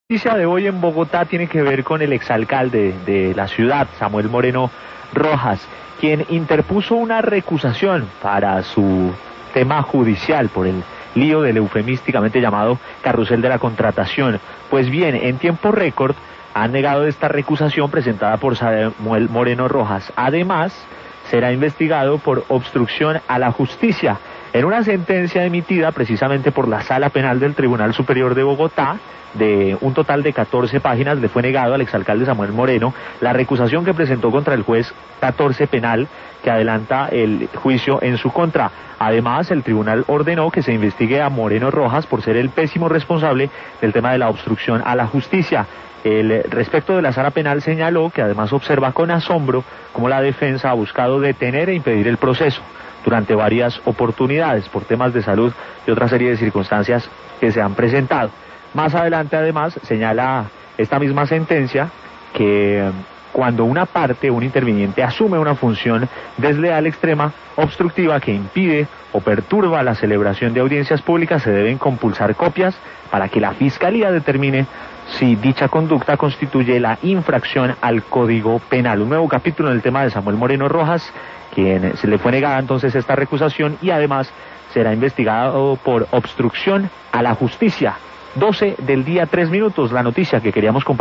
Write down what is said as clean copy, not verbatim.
La noticia de hoy en Bogotá tiene que ver con el exalcalde de la ciudad, Samuel Moreno Rojas, quien interpuso una recusación para su tema judicial por el lío del eufemísticamente llamado carrusel de la contratación. Pues bien, en tiempo récord han negado esta recusación presentada por Samuel Moreno Rojas. Además, será investigado por obstrucción a la justicia. En una sentencia emitida precisamente por la Sala Penal del Tribunal Superior de Bogotá, de un total de 14 páginas, le fue negado al exalcalde Samuel Moreno la recusación que presentó contra el juez 14 penal que adelanta el juicio en su contra. Además, el tribunal ordenó que se investigue a Moreno Rojas por ser el pésimo responsable del tema de la obstrucción a la justicia. El respecto de la Sala Penal señaló que además observa con asombro cómo la defensa ha buscado detener e impedir el proceso durante varias oportunidades por temas de salud y otra serie de circunstancias que se han presentado. Más adelante, además, señala esta misma sentencia que cuando una parte, un interviniente, asume una función desleal extrema, obstructiva, que impide o perturba la celebración de audiencias públicas, se deben compulsar copias para que la Fiscalía determine si dicha conducta constituye la infracción al Código Penal. Un nuevo capítulo en el tema de Samuel Moreno Rojas, quien se le fue negada entonces esta recusación y además será investigado por obstrucción a la justicia. 12 del día, 3 minutos, la noticia que queríamos compartir.